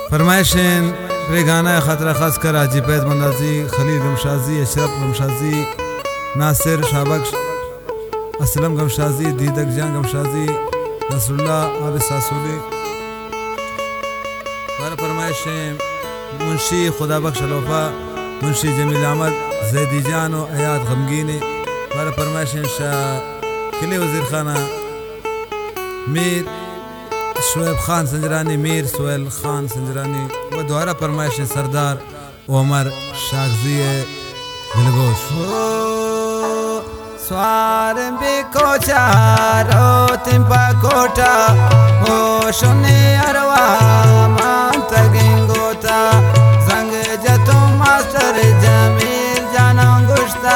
फरमाइशें रेगाना खतरा खास कर हाजी पैद मंदाजी, खलील गमशाजी, अशरफ गमशाजी, नासिर शाहबख्श, असलम गमशाजी, दीदक जान गमशाजी, नसरुल्लाह आबिद सासोली। फरमाइशें मुंशी खुदा बख्श अलोफा, मुंशी जमील अहमद, जैदी जान और अयाद गमगीने। फरमाइशें शाह किले वजीर खाना, मीर शोएब खान संजरानी, मीर सोहेल खान संजरानी। व दोबारा फरमाइश सरदार उमर शागजी दिलगोश। स्वार बिकोचा रो तिम्पा कोटा हो शुने अरवा मांत गिंगोता संग जतो मास्टर जमील जाना गुश्ता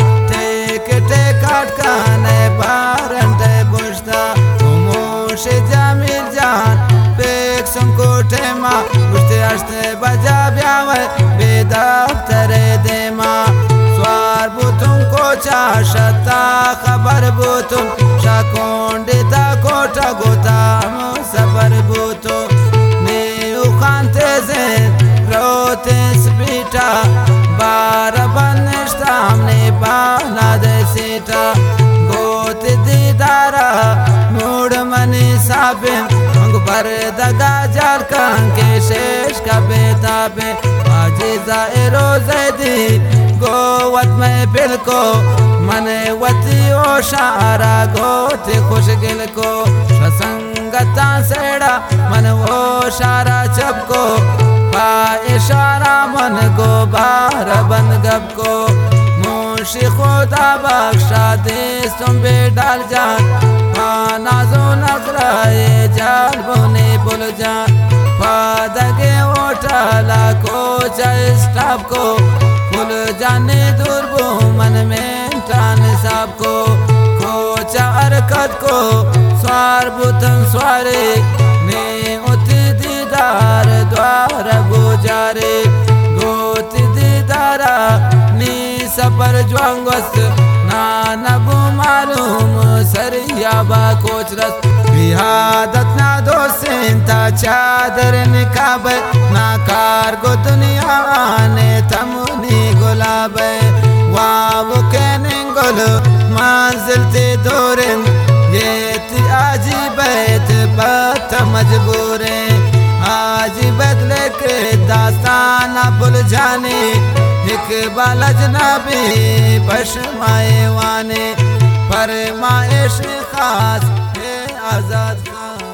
टेक टेकाट काने बारंटे बुश्ता उमोश जमील जान पेक संकोटे मा गुश्ते अश्ते बजा ब्यावे बेदाफ्तरे देमा स्वार बुतुम कोचा शता खबर बुतुम शाकोंडिता कोटा गोता मुसबर बुतु ने उखानते से रोते स्पीटा बार बनश्ता हमने बाना दे सीटा गोत दीदारा मूड मनी साबिन मंग पर दगा जाल के शेष का बेताबे आजिजा रोज़े दी गोवत में बिल को मने वती ओ शारा गोते खुश गिल को संगता सेड़ा मन वो शारा चपको पा इशारा मन को बार बन गब को मुंशी खुदा बख्शा दे तुम बे डाल जान नाजो नखराए जाल बोने बुल जान पादगे ओटाला को स्टाफ को फुल जाने दुर्बो मन में टान साब को खोचा अरकत को स्वार बुतन स्वारे ने उति दीदार द्वार गुजारे गोति दीदारा नी सपर ज्वांगवस्त ना नबु मालूम सरियाबा कोच रस बिहादत ना दोसेंता चादर निकाब ना कार गो दुनिया ने तमुनी गुलाब वाव के निंगल मंजिल ते दोरें ये ती आजी बैत बात मजबूरे आजी बदले के दास्ताना भूल जाने एक बालज नबी बशमाए वाने फरमाइश खास है आजाद खान।